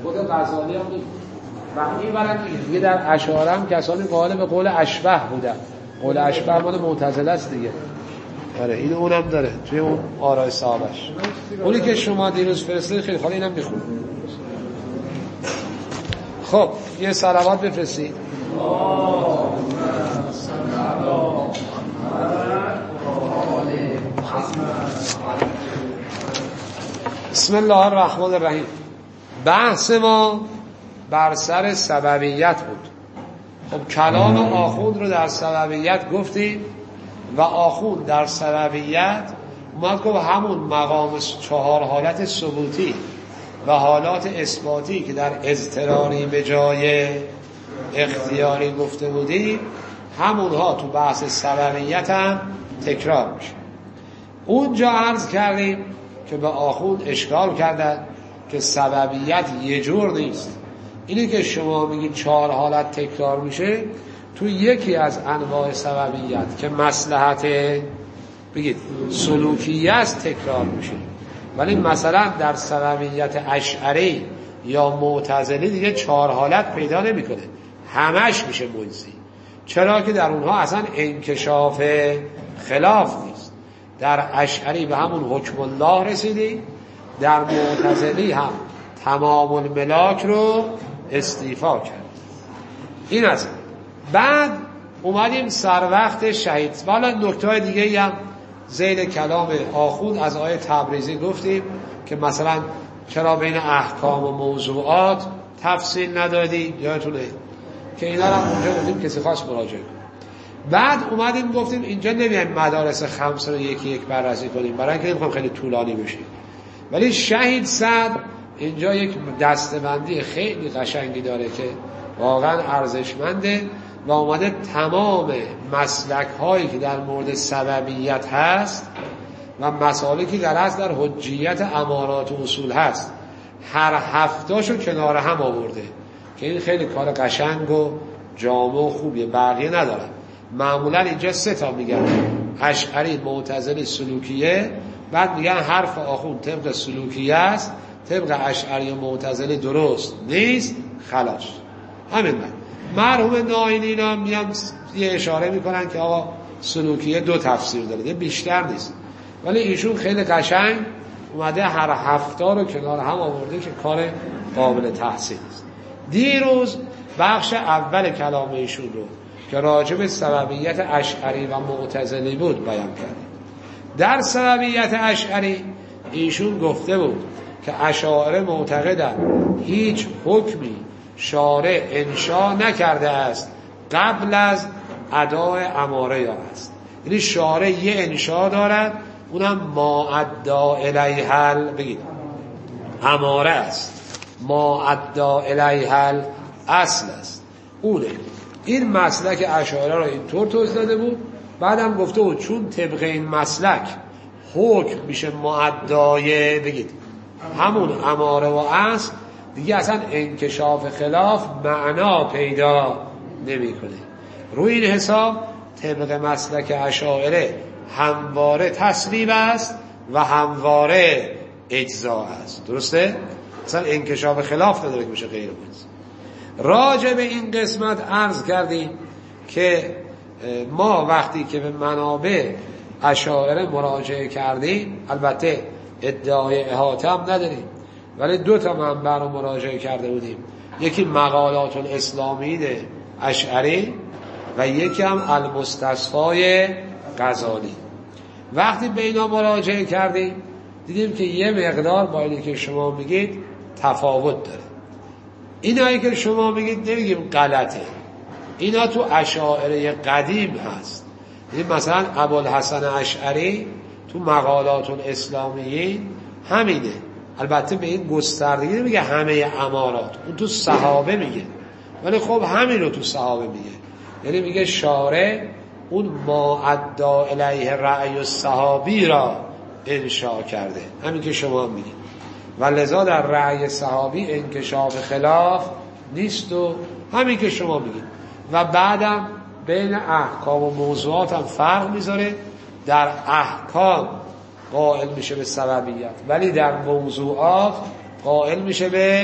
خود غزالی هم و این برن دیگه در اشاعره هم کسانی قائل به قول اشبه بودن. قول اشبه مال معتزله است دیگه. آره این اونم داره توی اون آراء صحابش. اونی که شما دیروز فرستادید خیلی خالی اینم میخونه. خب یه صلوات بفرستید. بسم الله الرحمن الرحیم. بحث ما بر سر سببیت بود. خب کلام آخوند رو در سببیت گفتیم و آخوند در سببیت اومد گفت همون مقام 4 حالت ثبوتی و حالات اثباتی که در اضطراری به جای اختیاری گفته بودیم همونها تو بحث سببیت هم تکرار میشه. اونجا عرض کردیم که به آخوند اشکال کردن که سببیت یه جور نیست. اینی که شما میگید 4 حالت تکرار میشه تو یکی از انواع سببیت که مصلحت بگید سلوکیه است تکرار میشه، ولی مثلا در سببیت اشعری یا معتزلی دیگه 4 حالت پیدا نمیکنه، همش میشه مجزی. چرا که در اونها اصلا انکشاف خلاف نیست. در اشعری به همون حکم الله رسیدی، در معتزلی هم تمام الملاک رو استیفا کرد. این است. بعد اومدیم سر وقت شهید. حالا نکته دیگه هم ذیل کلام آخوند از آیه تبریزی گفتیم که مثلا چرا بین احکام و موضوعات تفصیل ندادی، یادتونه که اینا رو اونجا گفتیم کسی خواست مراجعه کنه. بعد اومدیم گفتیم اینجا نمیایم مدارس 5 رو یکی یک بررسی کنیم برای اینکه نمیخوام خیلی طولانی بشه، ولی شهید صدر اینجا یک دسته‌بندی خیلی قشنگی داره که واقعا ارزشمنده و اومده تمام مسلک هایی که در مورد سببیت هست و مسائلی که در اصل در حجیت امارات و اصول هست هر 7تاشو کنار هم آورده که این خیلی کار قشنگ و جامع و خوبیه. بقیه ندارن. معمولا اینجا 3 تا میگن: اشعری، معتزلی، سلوکیه. بعد میگن حرف آخوند طبق سلوکیه است، طبق اشعری و معتزلی درست نیست، خلاص. همین من مرحوم ناینی هم میان یه اشاره میکنن که آقا سلوکیه 2 تفسیر داره، یه بیشتر نیست، ولی ایشون خیلی قشنگ اومده هر 7تا رو کنار هم آورده که کار قابل تحسین است. دیروز بخش اول کلام ایشون رو که راجع به سببیت اشعری و معتزلی بود بیان کردیم. در سببیت اشعری ایشون گفته بود که اشاعره معتقدند هیچ حکمی شارع انشا نکرده است قبل از اداء اماره یا است. یعنی شارع یه انشا دارد، اونم ما ادعا الیه بگید اماره است، ما ادعا الیه اصل است. اونه این مسلک اشاعره را اینطور توضیح داده بود. بعدم گفته بود چون طبق این مسلک حکم میشه معدای بگید همون اماره و اصل، دیگه اصلا انکشاف خلاف معنا پیدا نمیکنه. روی این حساب طبق مسلک اشاعره همواره تسلیم است و همواره اجزا است. درسته؟ اصلا انکشاف خلاف نداره که بشه غیر مجزی. راجع به این قسمت عرض کردیم که ما وقتی که به منابع اشاعره مراجعه کردیم، البته ادعای احاطه هم نداریم، ولی 2 تا منبع رو مراجعه کرده بودیم. یکی مقالات الاسلامیین اشعری و یکی هم المستصفای غزالی. وقتی به اینا مراجعه کردیم دیدیم که یه مقدار با اینی که شما میگید تفاوت داره. اینایی که شما میگید نمیگیم غلطه، اینا تو اشاعره قدیم هست. یعنی مثلا ابوالحسن اشعری تو مقالات الاسلامیین همینه. البته به این گستردگی نمیگه همه امارات، اون تو صحابه میگه، ولی خب همین رو تو صحابه میگه. یعنی میگه شارع اون ما ادعا الیه رأی الصحابی را انشاء کرده، همین که شما میگید، و لذا در رأی صحابی انکشاف خلاف نیست و همین که شما میگید. و بعدم بین احکام و موضوعات هم فرق میذاره. در احکام قائل میشه به سببیت، ولی در موضوعات قائل میشه به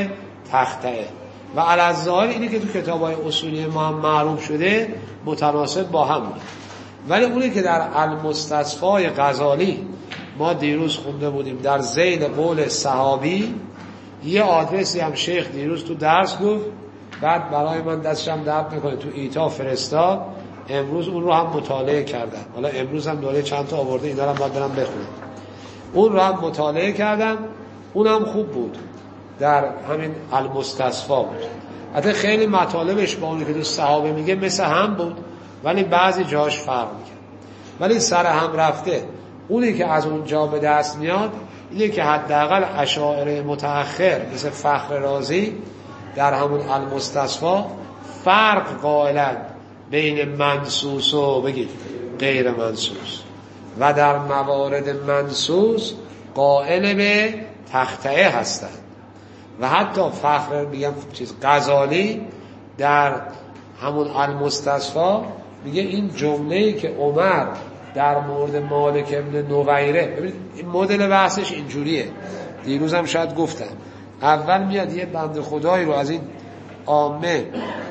تختعه و الظاهر اینی که تو کتاب‌های اصولی ما هم معروف شده متناسب با هم بود. ولی اونی که در المستصفای غزالی ما دیروز خونده بودیم در ذیل قول صحابی، یه آدرسی هم شیخ دیروز تو درس گفت، بعد برای من دستشم درد میکنه تو ایتا فرستاد، امروز اون رو هم مطالعه کردم. حالا امروز هم دوره چند تا آورده، اینا رو هم باید برم بخونم. اون رو هم مطالعه کردم، اونم خوب بود، در همین المستصفا بود. حتی خیلی مطالبش با اونی که تو صحابه میگه مثل هم بود، ولی بعضی جاش فرق میکرد. ولی سر هم رفته اونی که از اونجا به دست میاد اینه که حداقل اشاعره متأخر مثل فخر رازی در همون المستصفا فرق قائلن بین منصوص و بگید غیر منصوص، و در موارد منصوص قائل به تختعه هستند. و حتی فخر میگم غزالی در همون المستصفا میگه این جمله‌ای که عمر در مورد مالک ابن نویره، ببینید این مدل بحثش اینجوریه، دیروزم شاید گفتم، اول میاد یه بنده خدایی رو از این عامه،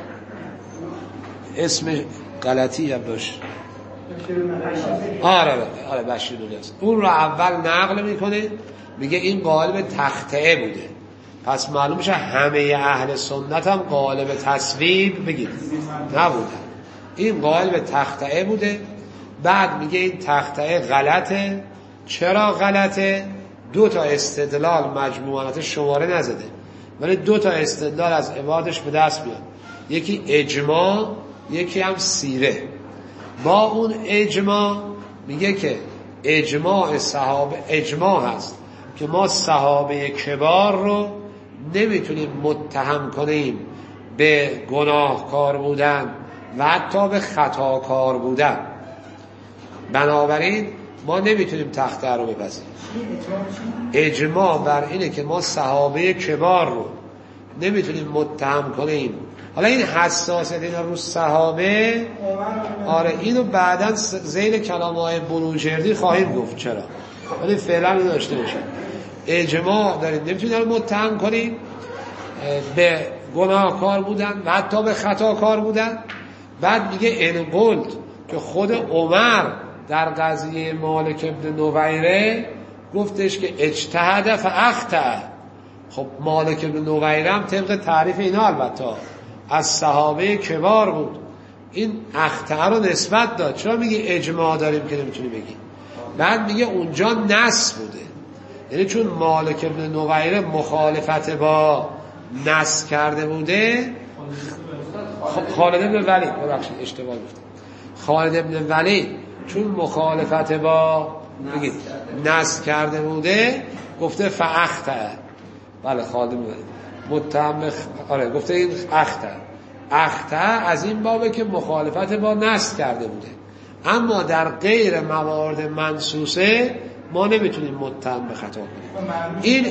اسم غلطی هم داشت، آره بشیرولی هست، اون رو اول نقل میکنه، میگه این قائل به تختعه بوده، پس معلوم میشه همه اهل سنت هم قائل به تصویب بگید نبودن، این قائل به تختعه بوده. بعد میگه این تختعه غلطه. چرا غلطه؟ 2 تا استدلال مجموعانت شماره نزده، ولی 2 تا استدلال از عبارتش به دست میاد، یکی اجماع، یکی هم سیره. با اون اجماع میگه که اجماع صحابه اجماع هست که ما صحابه کبار رو نمیتونیم متهم کنیم به گناهکار بودن و حتی به خطاکار بودن، بنابراین ما نمیتونیم تختعه رو بپذیریم. اجماع بر اینه که ما صحابه کبار رو نمیتونیم متهم کنیم. حالا این حساسیت اینا رو صحابه، آره اینو بعداً ذیل کلام‌های بروجردی خواهیم گفت چرا، ولی فعلا رو داشته باشیم. اجماع داریم نمیتونیم رو متهم کنیم به گناهکار بودن و حتی به خطاکار بودن. بعد میگه ان قلت که خود عمر در قضیه مالک ابن نویره گفتش که اجتهد فاخطأ. خب مالک ابن نویره هم طبق تعریف اینا البته از صحابه کبار بود، این اخطأ رو نسبت داد. چرا میگه اجماع داریم که نمیتونی بگی؟ بعد میگه اونجا نص بوده، یعنی چون مالک ابن نویره مخالفت با نص کرده بوده. خالد ابن ولید، ببخشید اشتباه گفتم، خالد ابن ولید چون مخالفت با بگید نص کرده بوده گفته فاخطأ. بله خالد ابن ولید متهم، آره گفته این اخطأ از این بابه که مخالفت با نص کرده بوده، اما در غیر موارد منصوصه ما نمیتونیم متهم به خطا کنیم. این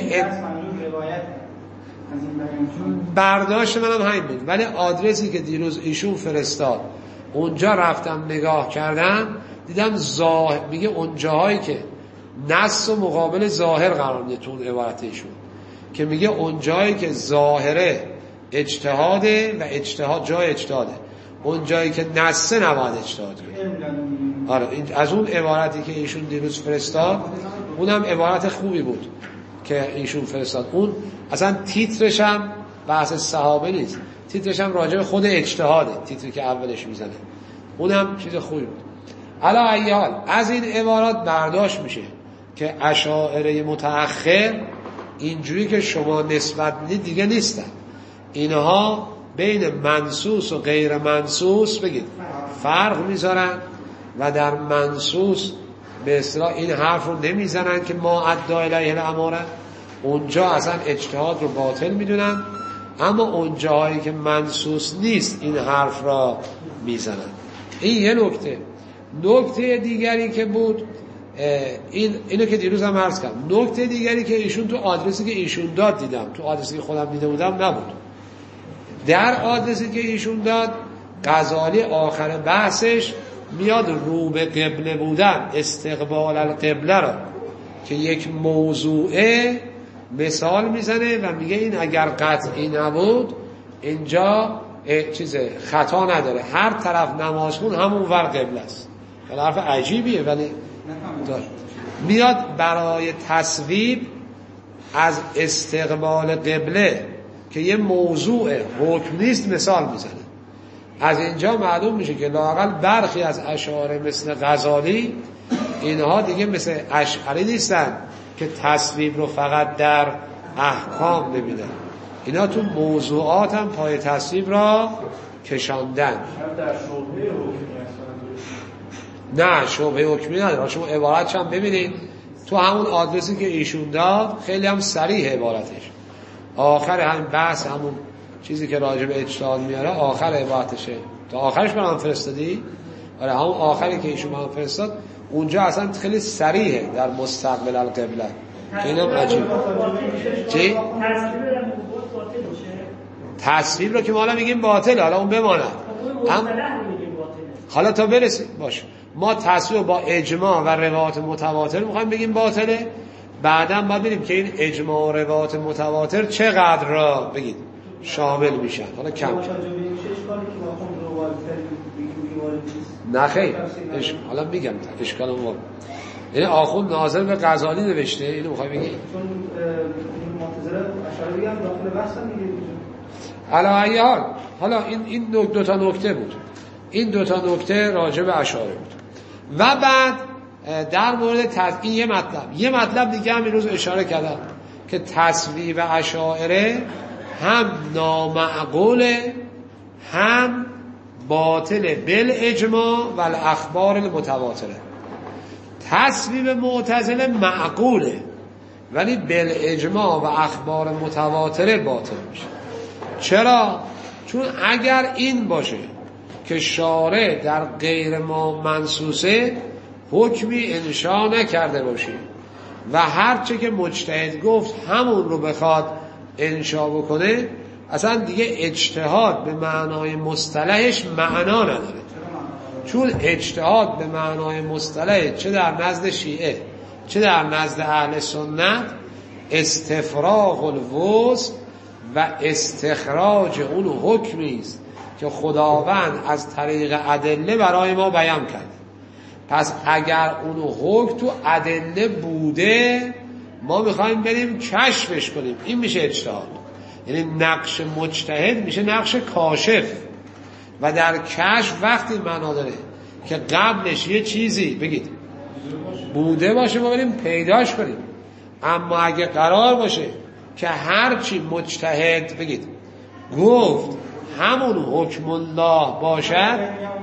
برداشت منم همین بود، ولی آدرسی که دیروز ایشون فرستاد اونجا رفتم نگاه کردم دیدم ظاهر میگه اون جاهایی که نص و مقابل ظاهر قرار میده تو عبارت ایشون، که میگه اون جایی که ظاهره اجتهاده و اجتهاد جای اجتهاده، اون جایی که نصه نباید اجتهاد کنه. آره از اون عبارتی که ایشون دیروز فرستاد اونم عبارت خوبی بود که ایشون فرستاد. اون اصلا تیترش هم بحث صحابه نیست، تیترش هم راجع به خود اجتهاده، تیتری که اولش میزنه اونم چیز خوبی بود. علا ای حال از این عبارات برداشت میشه که اشاعره متأخر اینجوری که شما نسبت میدید دیگه نیستن، اینها بین منصوص و غیر منصوص بگید فرق میذارن و در منصوص به اصطلاح این حرف رو نمیزنن که ما ادعا الیه الاماره، اونجا اصلا اجتهاد رو باطل میدونن، اما اون جایی که منصوص نیست این حرف را میزنن. این یه نکته دیگری که بود اینو که دیروز هم عرض کردم، نکته دیگری که ایشون تو آدرسی که ایشون داد دیدم، تو آدرسی که خودم دیده بودم نبود. در آدرسی که ایشون داد غزالی آخر بحثش میاد رو به قبله بودن، استقبال القبله را که یک موضوعه مثال میزنه و میگه این اگر قطعی نبود اینجا خطا نداره، هر طرف نماز خون همون ور قبله است. حرف عجیبیه ولی داره. میاد برای تصویب از استقبال قبله که یه موضوع حکم نیست مثال میزنه. از اینجا معلوم میشه که لااقل برخی از اشاعره مثل غزالی اینها دیگه مثل اشعری نیستن که تصویب رو فقط در احکام ببینن، اینا تو موضوعات هم پای تصویب را کشاندن. نه شبهه حکمی نداره. شما عبارتش هم ببینید تو همون آدرسی که ایشون داد خیلی هم صریح عبارتش، آخر همین بحث همون چیزی که راجع به اجتهاد میاره آخر عبارتشه. تا آخرش برام فرستادی؟ آره همون آخری که ایشون برام فرستاد اونجا اصلا خیلی صریحه در مستقبل القبله. اینم عجیب. چی؟ تصویب رو که ما الان میگیم باطل، حالا اون بماند. حالا تا برسیم باشه. ما تصویب با اجماع و روایات متواتر میخوایم بگیم باطله، بعداً باید ببینیم که این اجماع و روایات متواتر چقدر را بگید شامل میشن. حالا کم نه خیر حالا میگم اشکال اون یعنی آخوند ناظر به غزالی نوشته اینو میخوای بگی؟ چون معتزله اشعری هم داخل بحث میگه. علی حال حالا این دو تا نکته بود، این دو تا نکته راجع به اشعاری بود. و بعد در مورد این یه مطلب دیگه هم این روز اشاره کردم که تصویب اشاعره هم نامعقوله هم باطل بالاجماع و الاخبار المتواتره. تصویب معتزله معقوله ولی بالاجماع و اخبار متواتره باطل میشه. چرا؟ چون اگر این باشه که شارع در غیر ما منصوصه حکمی انشا نکرده باشه و هرچه که مجتهد گفت همون رو بخواد انشا بکنه، اصلا دیگه اجتهاد به معنای مصطلحش معنا نداره. چون اجتهاد به معنای مصطلح چه در نزد شیعه چه در نزد اهل سنت استفراغ الوسع و استخراج اون حکمی است که خداوند از طریق ادله برای ما بیان کرده. پس اگر اون حکم تو ادله بوده ما میخوایم بریم کشفش کنیم، این میشه اجتهاد. یعنی نقش مجتهد میشه نقش کاشف و در کشف وقتی معنا داره که قبلش یه چیزی بگید بوده باشه ما بریم پیداش کنیم. اما اگه قرار باشه که هرچی مجتهد بگید گفت همون حکم الله باشد،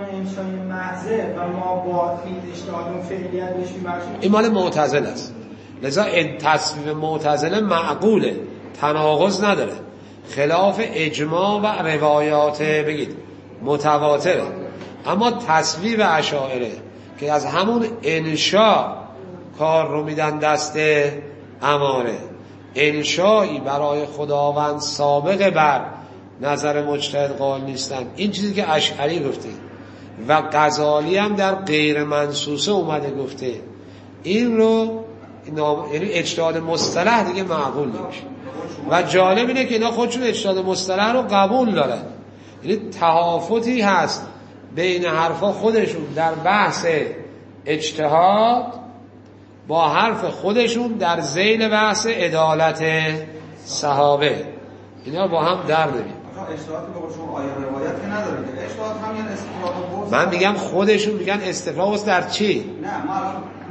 این مال معتزله است. لذا این تصویب معتزله معقوله، تناقض نداره، خلاف اجماع و روایات بگید متواتره. اما تصویب اشاعره که از همون انشاء کار رو میدن دست اماره، انشایی برای خداوند سابق بر نظر مجتهد قائل نیستن، این چیزی که اشعری گفته و غزالی هم در غیر منصوصه اومده گفته، این رو یعنی اجتهاد مصطلح دیگه معقول نمیشه. و جالب اینه که اینا خودشون اجتهاد مصطلح رو قبول دارن، یعنی تهافتی هست بین حرفا خودشون در بحث اجتهاد با حرف خودشون در ذیل بحث عدالت صحابه، اینا با هم در نمیاد. اجتهاد به شما آیه روایت که نداره، اجتهاد هم یعنی استفراغ. من میگم خودشون میگن استفراغ در چی؟ نه ما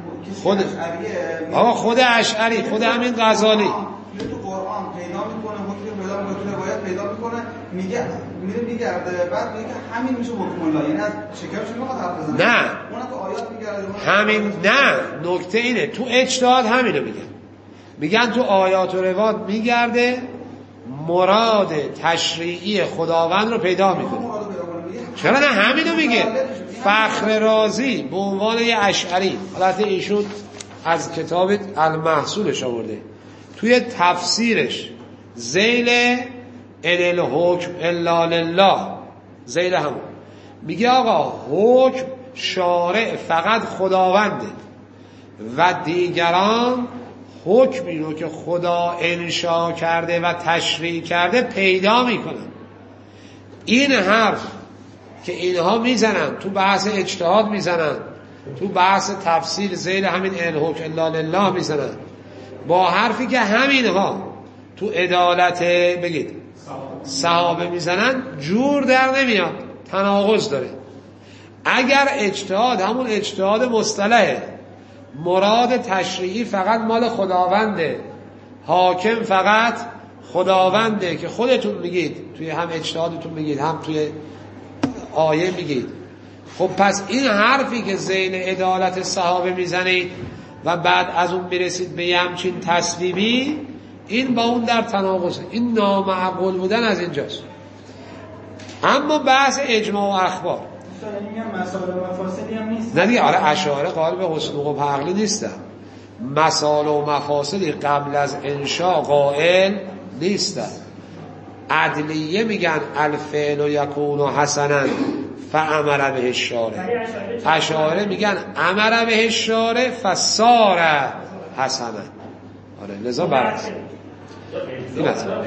خود اشعری خود همین غزالی تو قرآن پیدا میکنه، حکم پیدا میکنه، تو روایت پیدا میکنه، میگه میره میگرده، بعد میگه همین میشه حکم الله. یعنی از شکرش نمیخواد حرف بزنه، نه اون تو آیات میگرده همین. نه نکته اینه تو اجتهاد همینو میگن تو آیات و روایات میگرده مراد تشریعی خداوند رو پیدا میکنه. چرا نه همینو میگه. فخر رازی به عنوان یه اشعری، البته ایشون از کتاب المحصولش آورده، توی تفسیرش ذیل ان الحکم الا لله، ذیل همون میگه آقا حکم شارع فقط خداونده و دیگران حکمی رو که خدا انشا کرده و تشریع کرده پیدا میکنن. این حرف که اینها میزنن تو بحث اجتهاد میزنن، تو بحث تفسیر ذیل همین الحکم الا لله میزنن، با حرفی که همینها تو عدالت بگید صحابه میزنن جور در نمیاد، تناقض داره. اگر اجتهاد همون اجتهاد مصطلحه، مراد تشریعی فقط مال خداونده، حاکم فقط خداونده که خودتون میگید توی هم اجتهادتون میگید هم توی آیه میگید، خب پس این حرفی که ذیل عدالت صحابه میزنید و بعد از اون میرسید به همچین تصویبی، این با اون در تناقضه. این نامعقول بودن از اینجاست. اما بحث اجماع و اخبار مسائل و مفاصلی هم نیست. نه دیگه، آره اشاعره قائل به حسن و عقلی نیستن. مسائل و مفاصلی قبل از انشاء قائل نیستن. عدلیه میگن الفعل یکون حسنا فامر به الشارع. اشاعره میگن امر به الشارع فصار حسنا. آره لذا برعکس. این اصلا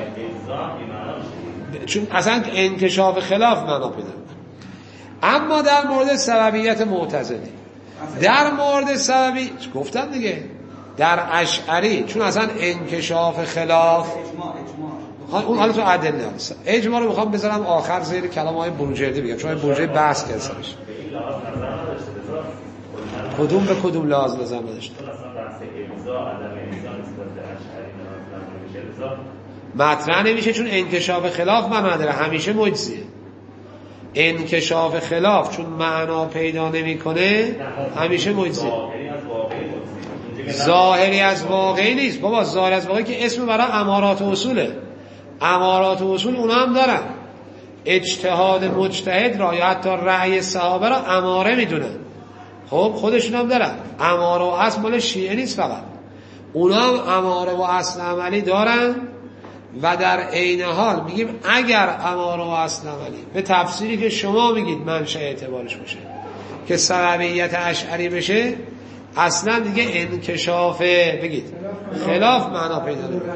چون اصلا انکشاف خلاف معنا پیدا. اما در مورد سببیت معتزلی، در مورد سببی گفتم دیگه، در اشعری چون اصلا انکشاف خلاف اون حالا تو ادله هست. اجماع رو میخوام بذارم آخر زیر کلام های بروجردی بگم، چون بروجردی بحث کرد سرش. کدوم به کدوم لازم لازم نداشت. مطرح نمیشه چون انکشاف خلاف معنا نداره، همیشه مجزیه. انکشاف خلاف چون معنا پیدا نمیکنه همیشه مجزیه. ظاهری از واقعی نیست بابا، ظاهری از واقعی که اسم برای امارات و اصوله. امارات و اصول اونا هم دارن. اجتهاد مجتهد را یا حتی رأی صحابه را اماره میدونن. خب خودشون هم دارن. اماره و اصل مال شیعه نیست، فقط اونا هم اماره و اصل عملی دارن. و در عین حال میگیم اگر اماره و اصل عملی به تفسیری که شما میگید منشأ اعتبارش بشه که سببیت اشعری بشه، اصلا دیگه انکشاف بگید خلاف معنا پیدا نمیکنه.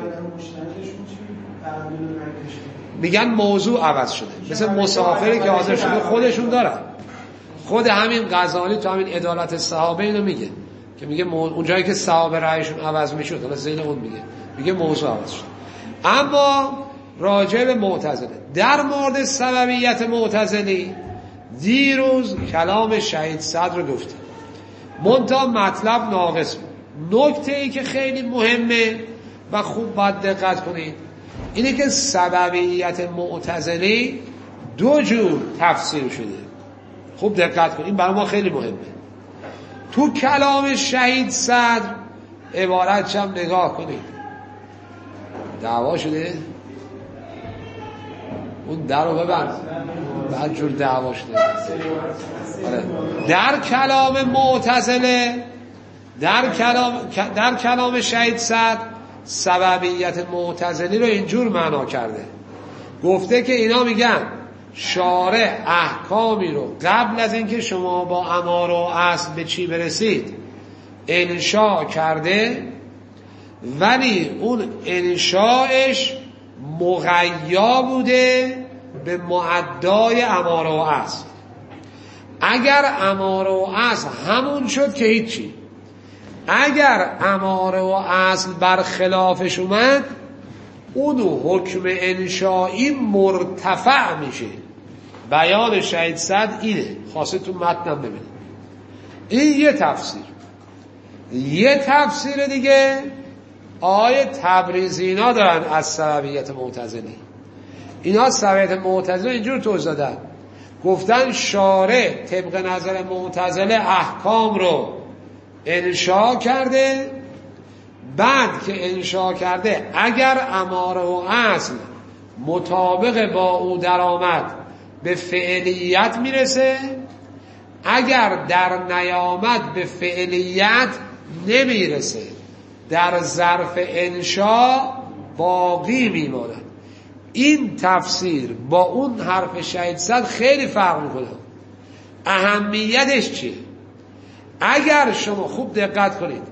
میگن موضوع عوض شده، مثل مسافری که حاضر شده خودشون دارن. خود همین غزالی تو همین عدالت صحابه اینو میگه که میگه اون جایی که صحابه رأیشون عوض میشد، حالا ذیل اون میگه موضوع عوض شد. اما راجع به معتزله، در مورد سببیت معتزلی دیروز کلام شهید صدر رو گفتیم، منتها مطلب ناقص بود. نکته ای که خیلی مهمه و خوب باید دقت کنید اینه که سببیت معتزلی دو جور تفسیر شده. خوب دقت کنید، این برای ما خیلی مهمه. تو کلام شهید صدر عبارتش هم نگاه کنید. دعوا شده؟ اون در رو ببند، بعد جور دعوا شده. در کلام معتزله، در کلام شهید صدر سببیت معتزلی رو اینجور معنا کرده، گفته که اینا میگن شارع احکامی رو قبل از اینکه شما با اماره و اصل به چی برسید انشاء کرده، ولی اون انشاءش مغیا بوده به معدای اماره و اصل. اگر اماره و اصل همون شد که هیچی، اگر اماره و اصل برخلافش اومد اون حکم انشایی مرتفع میشه. بیان شهید صدر اینه، خاصه تو متنم ببینید. این یه تفسیر. یه تفسیر دیگه آیه تبریزی اینا دارن از سببیت معتزلی. اینا سببیت معتزلی اینجور توضیح دادن، گفتن شارع طبق نظر معتزله احکام رو انشاء کرده، بعد که انشاء کرده اگر اماره و اصل مطابق با او درآمد به فعلیت میرسه، اگر در نیامد به فعلیت نمیرسه، در ظرف انشاء باقی میماند. این تفسیر با اون حرف شهید صدر خیلی فرق میکنه. اهمیتش چیه؟ اگر شما خوب دقت کنید،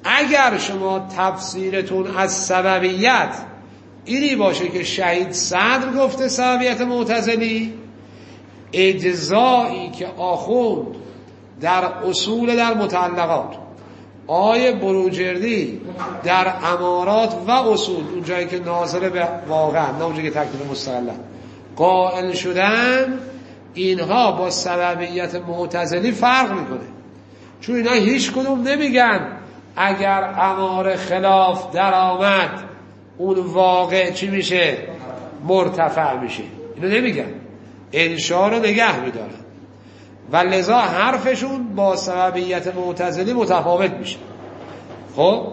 اگر شما تفسیرتون از سببیت اینی باشه که شهید صدر گفته سببیت معتزلی، اجزایی که آخوند در اصول در متعلقات، آیه بروجردی در امارات و اصول، اون جایی که ناظر به واقع نه اونجایی که تکلیف مستقلن قائل شدن، اینها با سببیت معتزلی فرق میکنه. چون اینا هیچ کدوم نمیگن اگر اماره خلاف در آمد اون واقع چی میشه؟ مرتفع میشه. اینو نمیگن، انشاء رو نگه میدارن و لذا حرفشون با سببیت معتزلی متفاوت میشه. خب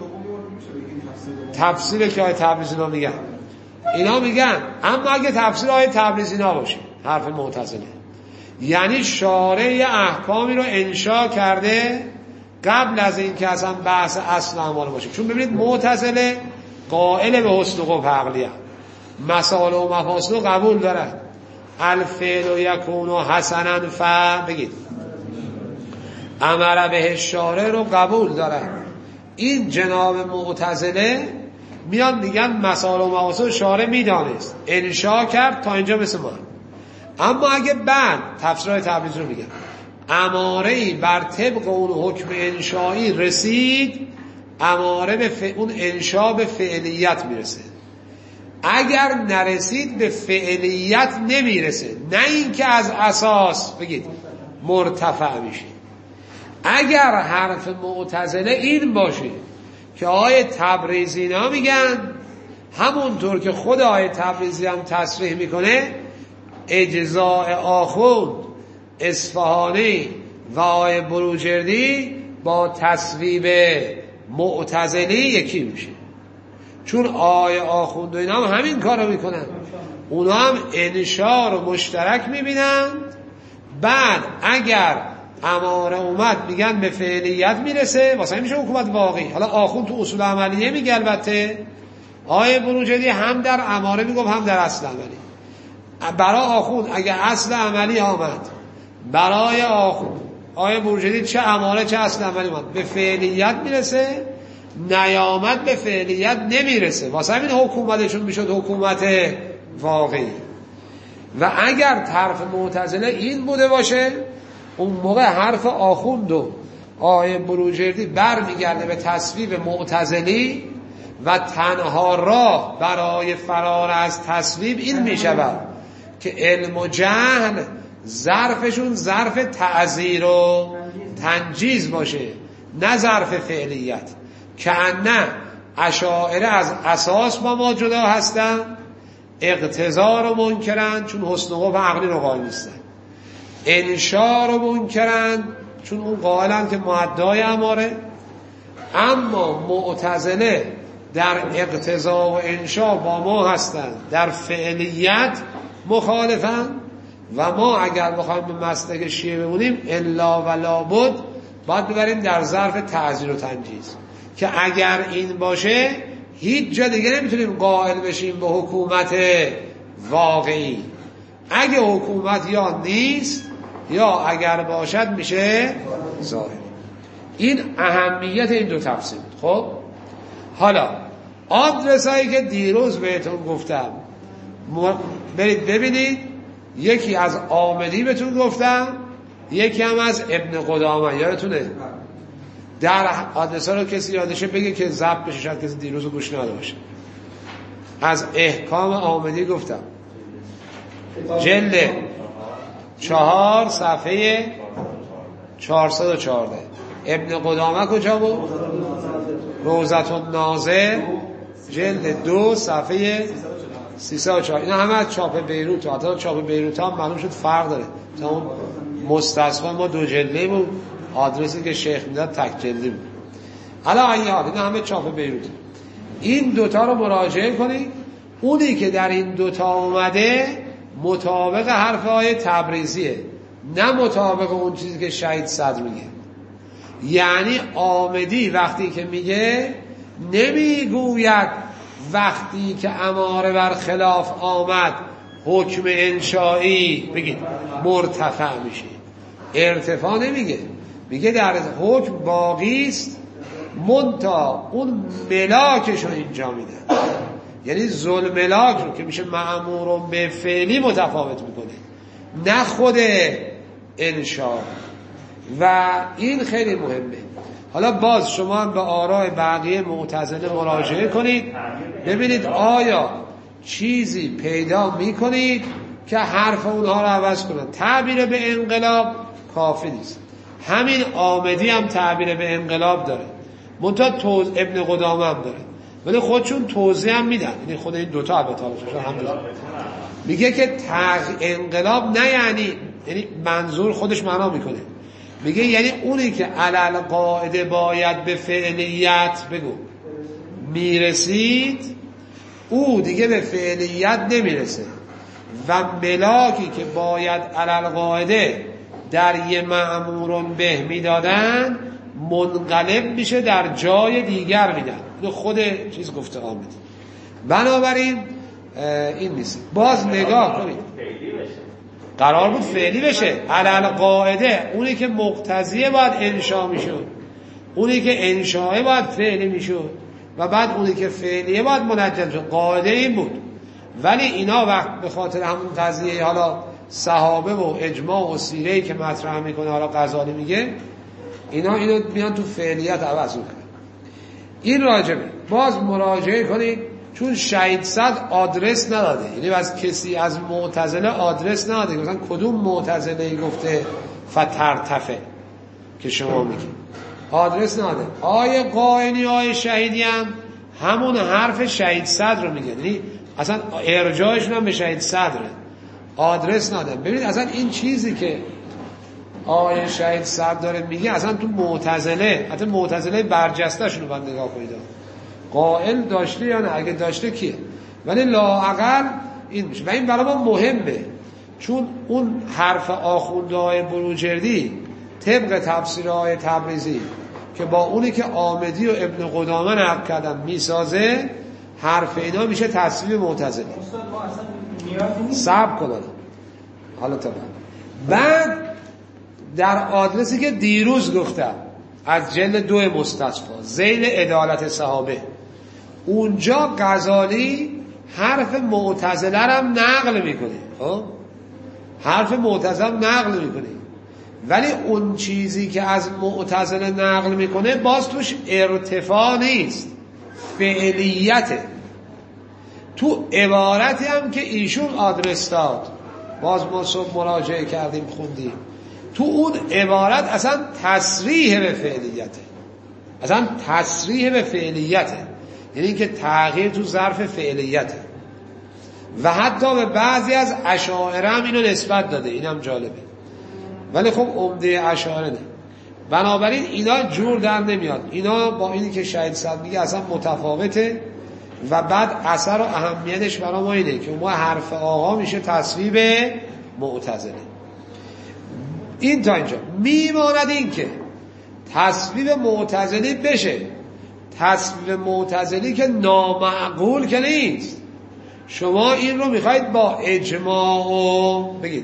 تفسیر که آیه تبریزی ها میگن، اینا میگن اما اگه تفسیر آیه تبریزی ها باشه، حرف معتزله یعنی شارع احکامی رو انشاء کرده قبل از این که اصلا بحث اصل اعمال باشه. چون ببینید معتزله قائل به حسن و قبح عقلیه، مسائل و مفاسد رو قبول دارن، الفعل یکون حسنا بگید امر به شارع رو قبول دارن. این جناب معتزله میان میگن مسائل و مفاسد شارع میدانست، انشاء کرد، تا اینجا مثل ما. اما اگه بعد تفسیرهای تبریزی رو میگن اماره‌ای بر طبق اون حکم انشایی رسید، اماره به اون انشاء به فعلیت میرسه، اگر نرسید به فعلیت نمیرسه، نه این که از اساس بگید مرتفع میشه. اگر حرف معتزله این باشه که آیه تبریزی نا میگن همونطور که خود آیه تبریزی هم تصریح میکنه، اجزاء آخوند اصفهانی و آیه بروجردی با تصویب معتزلی یکی میشه. چون آیه آخوند و اینا هم همین کارو میکنن، اونا هم انشاء رو مشترک میبینن، بعد اگر اماره اومد میگن به فعلیت میرسه، واسه میشه حکومت واقعی. حالا آخوند تو اصول عملیه میگه، البته آیه بروجردی هم در اماره میگم هم در اصل عملی. برای آخوند اگه اصل عملی آمد، برای آخوند آیه بروجردی چه اماره چه اصل عملی اومد به فعلیت میرسه، نیامد به فعلیت نمیرسه، واسه همین حکومتشون میشد حکومت واقعی. و اگر طرف معتزله این بوده باشه، اون موقع حرف آخوند و آیه بروجردی برمیگرده به تصویب معتزلی و تنها راه برای فرار از تصویب این میشود که علم و جهل ظرفشون ظرف تعزیر و تنجیز باشه، نه ظرف فعلیت. که نه اشاعره از اساس با ما جدا هستن، اقتضا رو منکرن چون حسن و قبح عقلی رو قائل نیستن، انشاء رو منکرن چون اون قائلن که معدای اماره. اما معتزله در اقتضا و انشاء با ما هستن، در فعلیت مخالفن. و ما اگر بخوایم به مسلک شیعه بمونیم الا و لابد باید ببریم در ظرف تعزیر و تنجیز، که اگر این باشه هیچ جا دیگه نمیتونیم قائل بشیم به حکومت واقعی. اگه حکومت یا نیست یا اگر باشد میشه ظاهر. این اهمیت این دو تفسیر بود. خب حالا آدرسایی که دیروز بهتون گفتم برید ببینید، یکی از عامدی بهتون گفتم، یکی هم از ابن قدامه. یادتونه در آدرسا رو کسی یادشه بگه که ضبط بشه، شاید کسی دیروز رو گوش نداده باشه. از احکام عامدی گفتم، جلد 4 صفحه 414. ابن قدامه کجا بود؟ روضة الناظر جلد 2 صفحه 304. اینا همه از چاپ بیروت، حتی چاپ بیروت هم معلوم شد فرق داره. مثلا اون مستصفا ما 2 جلدی بود، آدرسی که شیخ میداد تک جلدی بود. حالا اینا همه چاپ بیروت. این دوتا رو مراجعه کنید. اونی که در این دوتا اومده مطابق حرف آیه تبریزیه، نه مطابق اون چیزی که شهید صدر میگه. یعنی آمدی وقتی که میگه نمیگوید وقتی که اماره بر خلاف آمد حکم انشایی بگید مرتفع میشه، ارتفاع نمیگه، میگه در حکم باقی است منتها اون ملاکش رو اینجا میدن، یعنی ذل ملاک رو که میشه مأمور به فعلی متفاوت میکنه، نه خود انشا. و این خیلی مهمه. حالا باز شما هم به آراء بقیه معتزله مراجعه کنید، ببینید آیا چیزی پیدا میکنید که حرف اونها رو عوض کنن. تعبیر به انقلاب کافی نیست. همین آمدی هم تعبیر به انقلاب داره، منتها ابن قدامه هم داره، ولی خودشون توضیح هم میدن. یعنی خود این دوتا البته هم داره. میگه که انقلاب نه یعنی منظور خودش معنا میکنه، میگه یعنی اونی که علل قاعده باید به فعلیت میرسید، او دیگه به فعلیت نمیرسه و ملاکی که باید علل قاعده در یه مأمور به میدادن منقلب میشه در جای دیگر میدن. اینو خود چیز گفته آمد. بنابراین این نیست. باز نگاه کنید، قرار بود فعلی بشه علل قاعده، اونی که مقتضیه باید انشا میشد، اونی که انشاه باید فعلی میشد و بعد اونی که فعلیه باید منجم شد. قاعده این بود. ولی اینا وقت به خاطر همون قضیه حالا صحابه و اجماع و سیره‌ای که مطرح میکنه، حالا غزالی میگه اینا اینو میان تو فعلیت عوض میکنن. این راجبه باز مراجعه کنید، چون شهید صدر آدرس نداده، یعنی از کسی از معتزله آدرس نداده مثلا کدوم معتزله گفته فترتفه که شما میگید، آدرس نداده. آیه قائنی آیه شهیدی هم همون حرف شهید صدر رو میگه، یعنی اصلا ارجاعشون هم به شهید صدره، آدرس نداده. ببینید اصلا این چیزی که آیه شهید صدر داره میگه اصلا تو معتزله، حتی معتزله برجسته شون رو باید نگاه کنید، قائل داشته یا نه، اگه داشته کیه، ولی لااقل این میشه. و این برای ما مهمه، چون اون حرف آخوندهای بروجردی طبق تفسیرهای تبریزی که با اونی که آمدی و ابن قدامه نقل کردن میسازه، حرف اینا میشه تصویب معتزله. صبر کنن حالا تا بعد در آدرسی که دیروز گفتم از جلد 2 مستصفا ذیل عدالت صحابه، اونجا غزالی حرف معتزله هم نقل میکنه، حرف معتزله هم نقل میکنه، ولی اون چیزی که از معتزله نقل میکنه باز توش ارتفاع نیست، فعلیته. تو عبارتی هم که ایشون آدرس داد، باز ما صبح مراجعه کردیم خوندیم، تو اون عبارت اصلا تصریح به فعلیته، اصلا تصریح به فعلیته، یعنی اینکه تغییر تو ظرف فعلیته. و حتی به بعضی از اشاعره هم اینو نسبت داده، اینم جالبه، ولی خب عمده اشاعره نه. بنابراین اینا جور در نمیاد، اینا با اینی که شهید صدر میگه اصلا متفاوته. و بعد اثر و اهمیتش برای ما اینه که ما حرف آقا میشه تصویب معتزله. این تا اینجا میماند این که تصویب معتزلی بشه، تصویب معتزلی که نامعقول که نیست. شما این رو میخواید با اجماع و بگید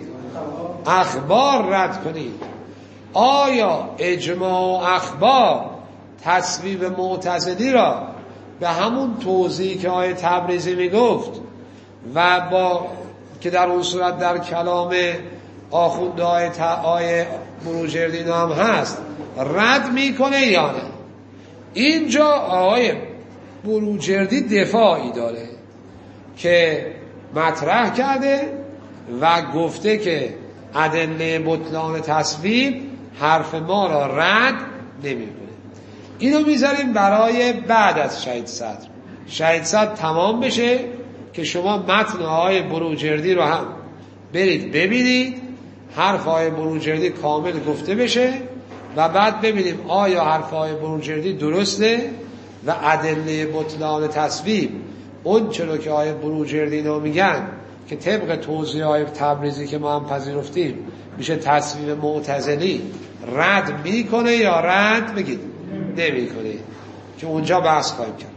اخبار رد کنید. آیا اجماع و اخبار تصویب معتزلی را به همون توضیحی که آیه تبریزی میگفت و با که در اون صورت در کلام آخونده آیه بروجردی هم هست رد میکنه یا نه؟ اینجا آیه بروجردی دفاعی داره که مطرح کرده و گفته که ادله بطلان تصویب حرف ما را رد نمیکنه. اینو میذاریم برای بعد از شهید صدر. شهید صدر تمام بشه که شما متن آیه بروجردی رو هم برید ببینید، حرف آیه بروجردی کامل گفته بشه و بعد ببینیم آیا حرف آیه بروجردی درسته و ادله بطلان تصویب اون چرا که آیه بروجردی اینا میگن که طبق توضیح آیه تبریزی که ما هم پذیرفتیم میشه تصویب معتزلی، رد میکنه یا رد بگید نمیکنه، که اونجا بحث خواهیم کرد.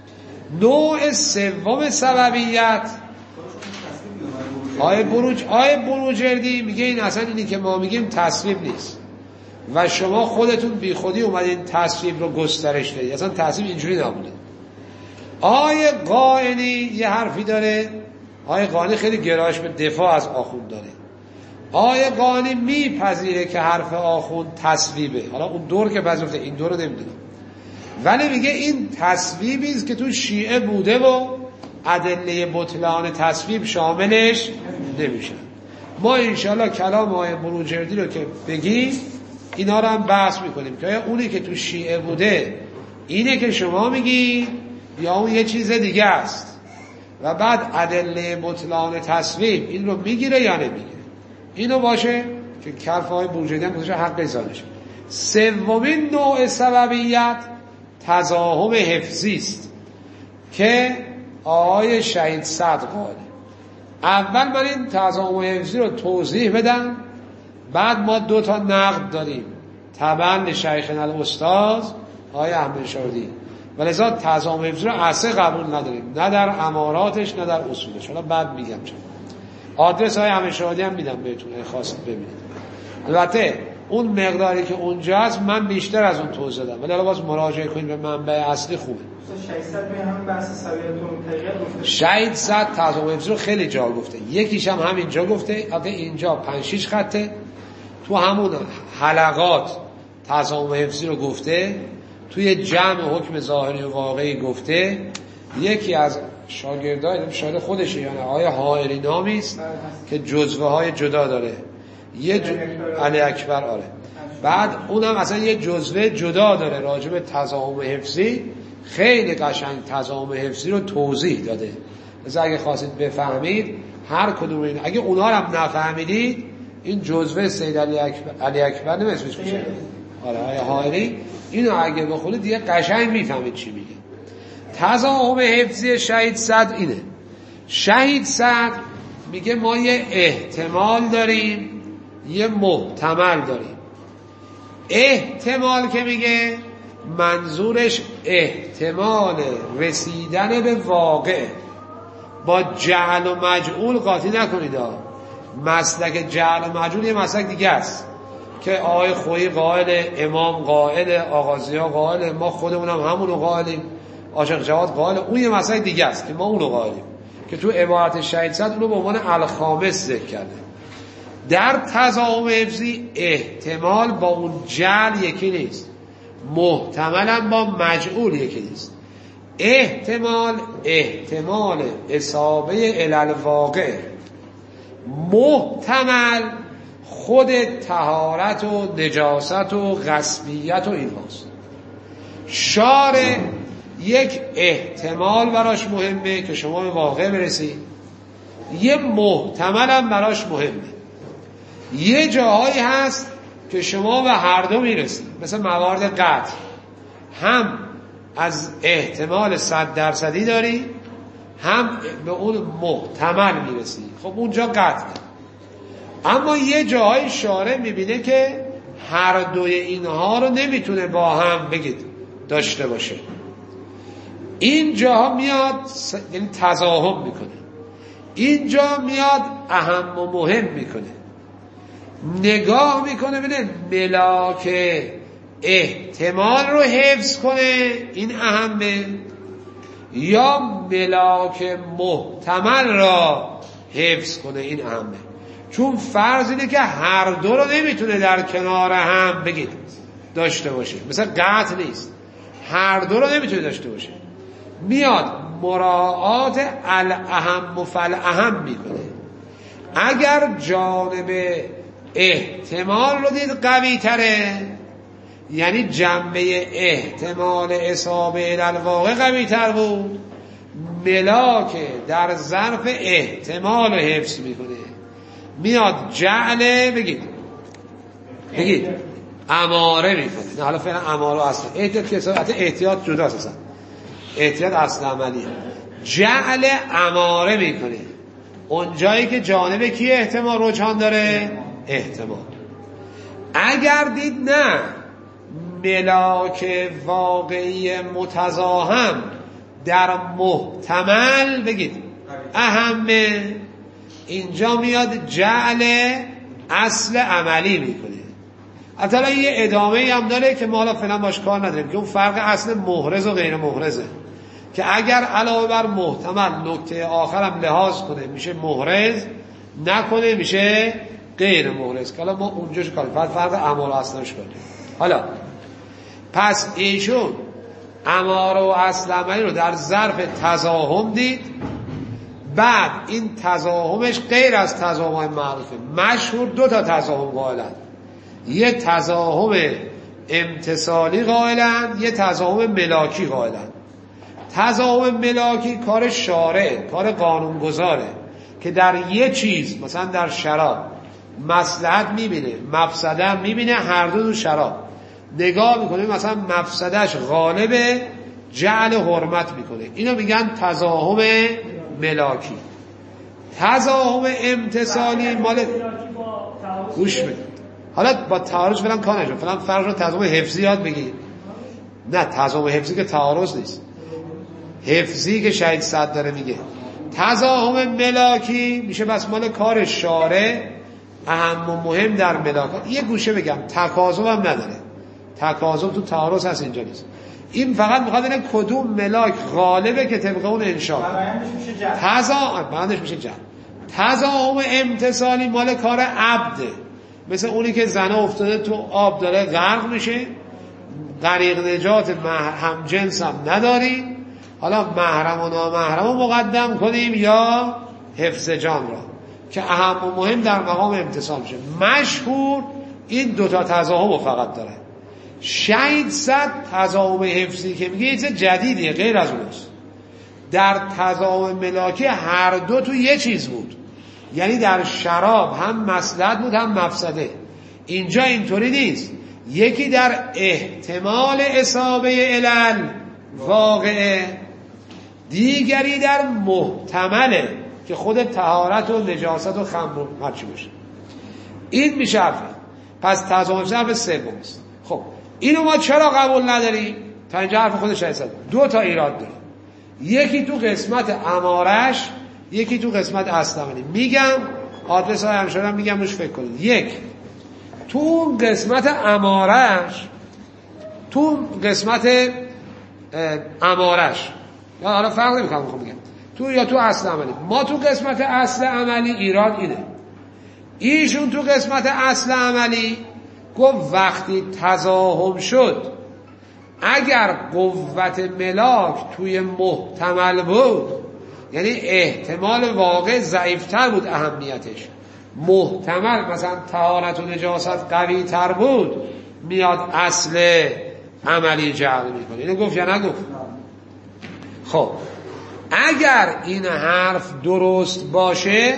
نوع سوم سببیت آیه بروجردی میگه این اصلا اینی که ما میگیم تصویب نیست. و شما خودتون بی خودی اومدین تصویب رو گسترش دادید. اصلا تصویب اینجوری نبوده. آقای قائنی یه حرفی داره. آقای قائنی خیلی گرایش به دفاع از آخوند داره. آقای قائنی میپذیره که حرف آخوند تصویبه. حالا اون دور که پذیرفته، این دور رو نمیدونم، ولی میگه این تصویبی است که تو شیعه بوده و ادله بطلان تصویب شاملش نمیشه. ما انشاءالله کلام آقای بروجردی رو که بگیم اینا رو هم بحث میکنیم که آیا اونی که تو شیعه بوده اینه که شما میگی یا اون یه چیز دیگه است، و بعد ادله بطلان تصویب این رو میگیره یا نمیگیره. اینو باشه که کلف های بروجردی هم گذاشته حق ازانشه. سومین نوع سببیت تضاهم حفظی است که آقای شهید صدر قائله. اول من این تضاهم حفظی رو توضیح بدم، بعد ما 2 تا نقد داریم تبع شیخنا الاستاذ آقای احمد شاردی، ولذا تضاهم حفظی رو اصلا قبول نداریم، نه در اماراتش نه در اصولش. حالا بعد میگم چه. آدرس های احمد شاردی هم میدم بهتون اگه خواستید ببینید. البته اون مقداری که اونجا هست من بیشتر از اون توضیح دادم، ولی حالا باز مراجعه کنید به منبع اصلی خوبه. شهید صدر به همین بحث سویتون طریقت گفته. شهید صدر تضاهم حفظی رو خیلی جا گفته، یکیش هم همینجا گفته، البته اینجا 5-6 خطه، تو همون حلقات تضاهم حفظی رو گفته، توی جمع حکم ظاهری و واقعی گفته. یکی از شاگردای شاید خودشه، یعنی آقای حائری نامی است که جزوه های جدا داره، علی اکبر، آره. بعد اونم اصلا یه جزوه جدا داره راجع به تضاهم حفظی، خیلی قشنگ تضاهم حفظی رو توضیح داده. مثلا اگه خواستید بفهمید هر کدوم این، اگه اونا رو هم نفهمیدید این جزوه سید علی اکبر نمیسویش میشه، آره آقای حائری، اینو اگه بخونید دیگه قشنگ میفهمید چی میگه. تضاهم حفظی شهید صدر اینه. شهید صدر میگه ما یه احتمال داریم یه محتمل داریم. احتمال که میگه منظورش احتمال رسیدن به واقع. با جعل و مجعول قاطی نکنید. مسلک جعل و مجعول یه مسلک دیگه است که آقای خویی قائل، امام قائل، آغازی‌ها قائل، ما خودمونم همونو قائلیم، عاشق جواد قائل. اون یه مسلک دیگه است که ما اونو قائلیم، که تو عبارت شهید صدر اونو به عنوان الخامس ذکر کرده. در تضاهم حفظی احتمال با اون جعل یکی نیست، محتمل هم با مجعول یکی نیست. احتمال اصابه الالواقع، محتمل خود طهارت و نجاست و غصبیت و این هاست. شارع یک احتمال براش مهمه که شما به واقع برسید، یه محتمل هم براش مهمه. یه جاهایی هست که شما به هر دو میرسید، مثل موارد قطع، هم از احتمال 100% داری، هم به اون محتمل میرسی، خب اونجا قطعه. اما یه جاهای شارع میبینه که هر دوی اینها رو نمیتونه با هم بگید داشته باشه. این جاها میاد یعنی تضاهم میکنه، اینجا میاد اهم و مهم میکنه، نگاه میکنه ببینه ملاک احتمال رو حفظ کنه، این اهمه، یا ملاک محتمل را حفظ کنه، این اهمه. چون فرض اینه که هر دو رو نمیتونه در کنار هم بگید داشته باشه، مثلا قطع نیست، هر دو رو نمیتونه داشته باشه. میاد مراعات الاهم و فالاهم میکنه. اگر جانب احتمال رو دید قوی تره، یعنی جنبه احتمال اصابه الواقع قوی تر بود، ملاک در ظرف احتمال حفظ میکنه. میاد جعل بگید اماره میکنه. نه حالا فعلا اماره اصلا احتیاط جداست، اصلا احتیاط اصل عملیه. جعل اماره میکنه اون جایی که جانب کی احتمال رجحان داره، احتمال. اگر دید نه ملاک واقعی متزاحم در محتمل بگید اهمه، اینجا میاد جعل اصل عملی میکنه. حالا یه ادامه هم داره که ما حالا فعلا باش کار نداریم، که اون فرق اصل محرز و غیر محرزه، که اگر علاوه بر محتمل نکته آخرم لحاظ کنه میشه محرز، نکنه میشه غیر محرز، که حالا ما اونجاش کار فرق اعمال و اصلش کنیم. حالا پس ایشون اماره و اصل عملی رو در ظرف تزاحم دید، بعد این تزاحمش غیر از تزاحم معروفه. مشهور 2 تا تزاحم قائلن، یه تزاحم امتصالی قائلن، یه تزاحم ملاکی قائلن. تزاحم ملاکی کار شارع، کار قانونگذاره، که در یه چیز مثلا در شراب مصلحت میبینه، مفسده هم میبینه، هر دو شراب نگاه میکنه، مثلا مفسدهش غالبه، جعل حرمت میکنه، اینو میگن تزاحم ملاکی. تزاحم امتصالی مال گوش بده، حالا با تعارض فلان کار نشون، فلان فرق رو تزاحم حفظی یاد بگیر. نه، تزاحم حفظی که تعارض نیست، حفظی که شهید صد داره میگه. تزاحم ملاکی میشه بس مال کار شارع، اهم و مهم در ملاک. یه گوشه بگم، تکاذب هم نداره، تکاذب تو تعارض هست، اینجا نیست. این فقط میخواد اینه کدوم ملاک غالبه که طبق اون انشاء برندش میشه جمع. تزاحم امتصالی مال کار عبده، مثل اونی که زنه افتاده تو آب داره غرق میشه، غریق نجات هم جنس هم نداریم، حالا محرم و نامحرم رو مقدم کنیم یا حفظ جان را، که اهم و مهم در مقام امتصال میشه. مشهور این 2 تا تزاحم فقط داره. شهید صد تزاحم حفظی که میگه چیز جدیدیه، غیر از اونست. در تزاحم ملاکی هر 2 تو یه چیز بود، یعنی در شراب هم مصلحت بود هم مفسده. اینجا اینطوری نیست، یکی در احتمال اصابه علل واقعه، دیگری در محتمله که خود طهارت و نجاست و خمر هرچی باشه. این میشه حرف. پس تزاحم حرف سوم است. خب اینو ما چرا قبول نداریم؟ تا اینجا حرف خودش هست. 2 تا ایراد داره، یکی تو قسمت امارش، یکی تو قسمت اصل عملی. میگم آدرس های همشارم میگم روش فکر کنید. 1 تو قسمت امارش، تو قسمت امارش، یا حالا فرق نمیکنم میخوام بگم تو یا تو اصل عملی. ما تو قسمت اصل عملی ایراد اینه، ایشون تو قسمت اصل عملی گفت وقتی تزاحم شد، اگر قوت ملاک توی محتمل بود، یعنی احتمال واقع ضعیفتر بود اهمیتش، محتمل مثلا طهارت و نجاست قوی تر بود، میاد اصل عملی جعل میکنه. اینو گفت یا نگفت؟ خب اگر این حرف درست باشه،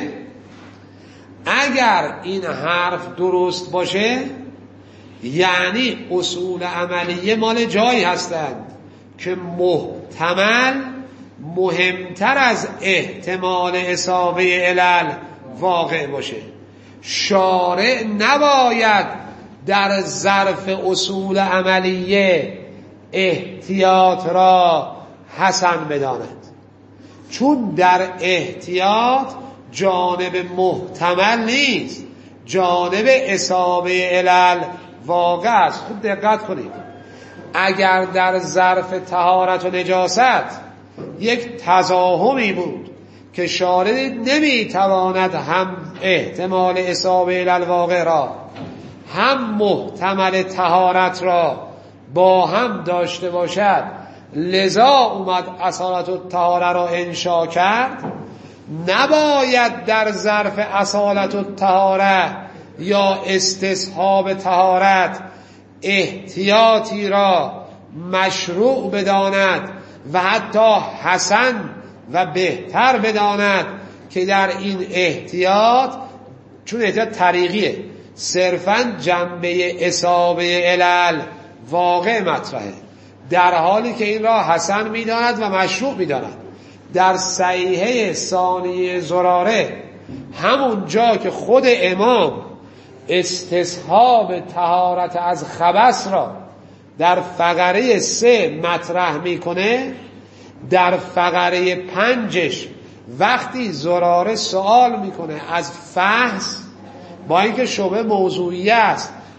اگر این حرف درست باشه، یعنی اصول عملیه مال جایی هستند که محتمل مهمتر از احتمال اصابه علل واقع باشه. شارع نباید در ظرف اصول عملیه احتیاط را حسن بداند، چون در احتیاط جانب محتمل نیست، جانب اصابه علل واقع است. خوب دقت کنید، اگر در ظرف طهارت و نجاست یک تزاحمی بود که شارع نمیتواند هم احتمال اصابه علل واقع را هم محتمل طهارت را با هم داشته باشد، لذا اومد اصالت و طهاره را انشا کرد، نباید در ظرف اصالت و طهاره یا استصحاب طهارت احتیاطی را مشروع بداند و حتی حسن و بهتر بداند که در این احتیاط، چون احتیاط طریقیه، صرفاً جنبه اصابه علل واقع مطرحه، در حالی که این را حسن میداند و مشروع میداند. در صحیحه ثانیه زراره همون جا که خود امام استصحاب طهارت از خبث را در فقره 3 مطرح میکنه، در فقره 5 وقتی زراره سوال میکنه از فحص، با اینکه شبه موضوعی است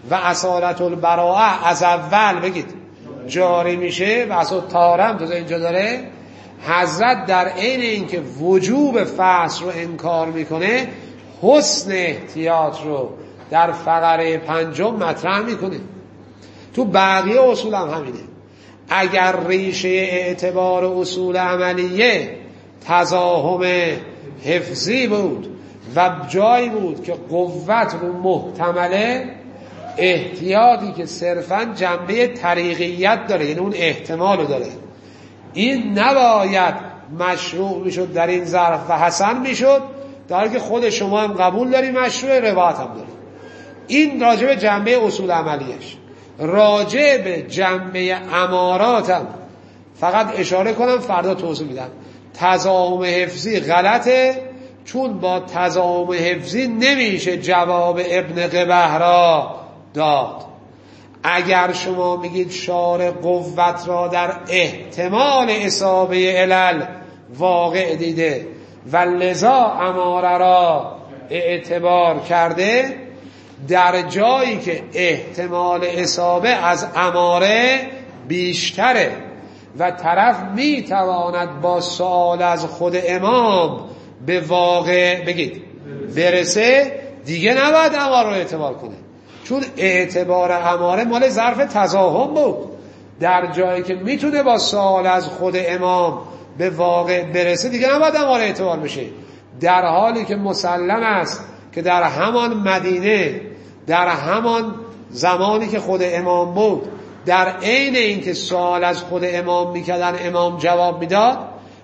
و اصالت البراءه از اول بگید جاری میشه و اصلا تارم تو اینجا داره. حضرت در عین اینکه وجوب فصل رو انکار میکنه، حسن احتیاط رو در فقره 5 مطرح میکنه. تو بقیه اصول هم همینه. اگر ریشه اعتبار اصول عملیه تضاهم حفظی بود و جایی بود که قوت رو محتمله، احتیاطی که صرفاً جنبه طریقیت داره، یعنی اون احتمال رو داره، این نباید مشروع میشد در این ظرف و حسن میشد، در حالی که خود شما هم قبول داری مشروع، روایت هم داری. این راجع به جنبه اصول عملیش. راجع به جنبه امارات هم فقط اشاره کنم، فردا توضیح میدم. تضاهم حفظی غلطه، چون با تضاهم حفظی نمیشه جواب ابن قبه را داد. اگر شما میگید شارع قوت را در احتمال اصابه علل واقع دیده و لذا اماره را اعتبار کرده، در جایی که احتمال اصابه از اماره بیشتره و طرف میتواند با سوال از خود امام به واقع بگید برسه، دیگه نباید اماره رو اعتبار کنه، چون اعتبار اماره مال ظرف تضاهم بود. در جایی که میتونه با سوال از خود امام به واقع برسه، دیگه نباید اماره اعتبار بشه. در حالی که مسلم است که در همان مدینه، در همان زمانی که خود امام بود، در عین اینکه سوال از خود امام میکردن امام جواب میداد،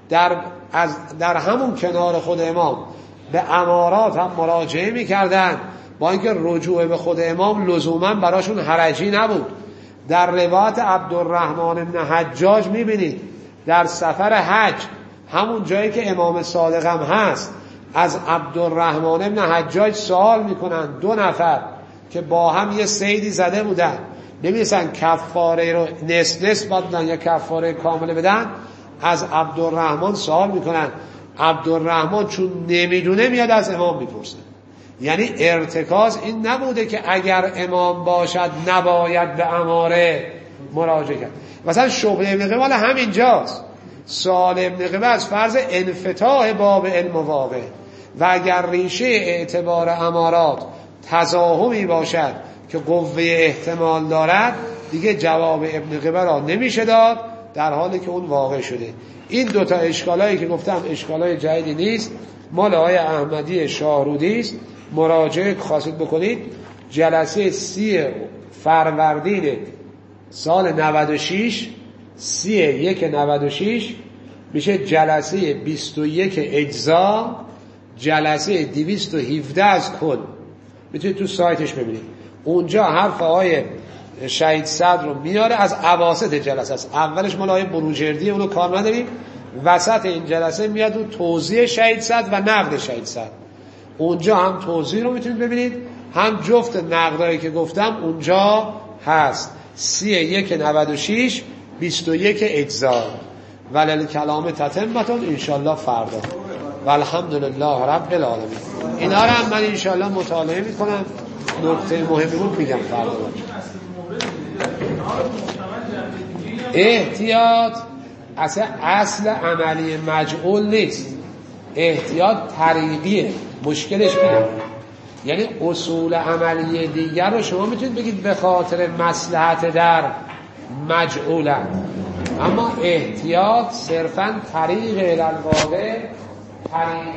در همون کنار خود امام به امارات هم مراجعه میکردن، با اینکه رجوع به خود امام لزوما براشون حرجی نبود. در روایت عبدالرحمن بن حجاج میبینید در سفر حج، همون جایی که امام صادق هم هست، از عبدالرحمن بن حجاج سوال میکنن 2 نفر که با هم یه صیدی زده بودن، نمی‌دونن کفاره رو نصف بدن یا کفاره کامل بدن. از عبدالرحمن سوال میکنن، عبدالرحمن چون نمیدونه میاد از امام میپرسه. یعنی ارتکاز این نبوده که اگر امام باشد نباید به اماره مراجعه کرد. مثلا شغل ابن قبه همینجاست. سوال ابن قبه از فرض انفتاح باب علم واقع، و اگر ریشه اعتبار امارات تضاهمی باشد که قوه احتمال دارد، دیگه جواب ابن قبه را نمیشه داد، در حالی که اون واقع شده. این 2 اشکالایی که گفتم اشکالای جدیدی نیست، مال آقای احمدی شاهرودی است. مراجعه خواستید بکنید، جلسه 30 فروردین سال 96 31/96 میشه جلسه 21 اجزا، جلسه 217 از کل. میتونید تو سایتش ببینید، اونجا حرف آقای شهید صدر رو میاره، از اواسط جلسه است. اولش مال آقای بروجردی، اونو کار نداریم. وسط این جلسه میاد اون توضیح شهید صدر و نقد شهید صدر. اونجا هم توضیح رو میتونید ببینید، هم جفت نقدایی که گفتم اونجا هست. 31/96 21 اجزا. ولل کلام تتمتون انشالله فردا. والحمدلله رب العالمین. اینا رو هم من انشالله مطالعه میکنم، نکته مهمی بود میگم فردا. احتیاط اصل عملی مجعول نیست، احتیاط طریقیه. مشکلش اینه، یعنی اصول عملی دیگر رو شما میتونید بگید به خاطر مصلحت در مجعولن، اما احتیاط صرفاً طریق الواقع، طریق